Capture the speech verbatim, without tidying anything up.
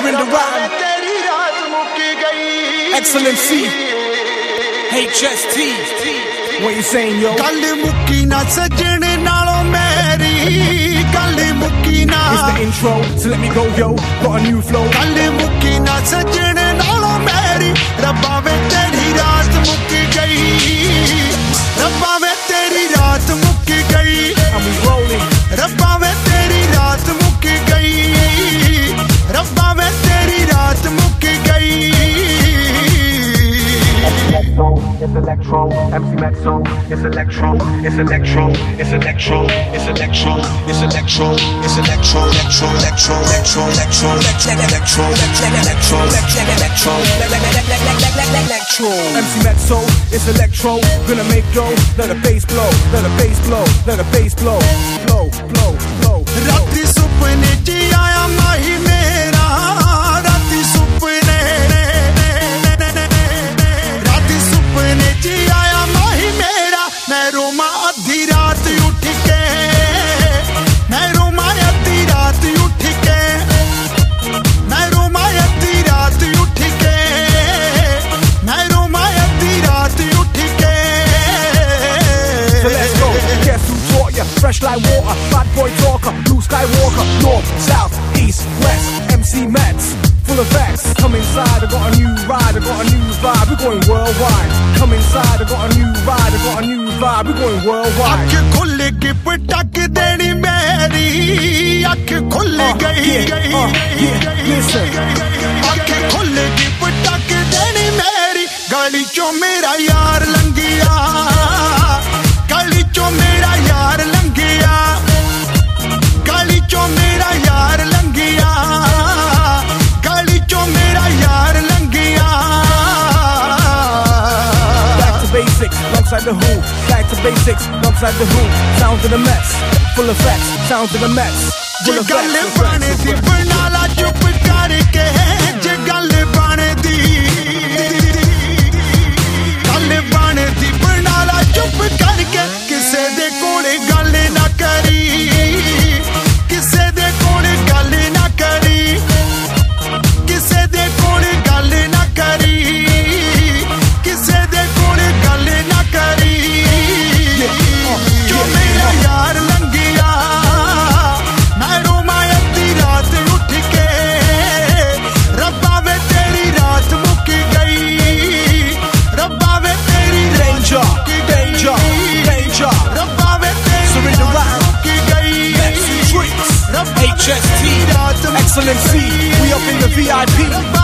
Surrender Rhyme, Excellency, H S T. What you saying, yo? Kal mukki na sajne nalo meri, kal mukki na. It's the intro, so let me go, yo. Got a new flow. Kal mukki na sajne nalo meri, Rabba ve teri raat mukki gayi, Rabba ve teri raat mukki gayi. And we rolling. Rabba ve teri raat mukki gayi, Rabba ve teri raat mukki gayi. It's electro, M C Metso, it's electro, it's electro, it's electro, it's electro, it's electro, it's electro, electro, electro, electro, electro, electro, electro, electro, electro, electro. M C Metso, it's electro, gonna make yo, let the bass blow, let the bass blow, let the bass blow, blow, blow, blow. Rati supne ji aaya mahi mera, rati supne. जी आया माही मेरा मैं रोमा अद्धी रात उठ के मैं रोमा अद्धी रात उठ के मैं रोमा अद्धी रात उठ के मैं रोमा अद्धी रात उठ के. So let's go. Guess who taught ya? Fresh like water, bad boy talker, blue sky walker, north, south, east, west, M C Mets. Full of facts, come inside, I got a new ride, I got a new vibe, we're going worldwide. Come inside, I got a new ride, I got a new vibe, we're going worldwide. Akh khul ke patak deni meri, akh khul gayi, uh, yeah, listen. Akh khul ke patak deni meri, gali cho mera yaar langiya, gali cho mera yaar langiya, gali cho mera yaar langiya. Basics, alongside the who, back to basics, alongside the who, sounds of the mess, full of facts, sounds of the mess, full of facts. Jagal bane di banala chup karke, jagal bane di, gal bane di banala chup karke, kise de kole gal na kari, kise de kole gal na kari, kise de kole gal na kari. H S T, Excellency, we up in the V I P.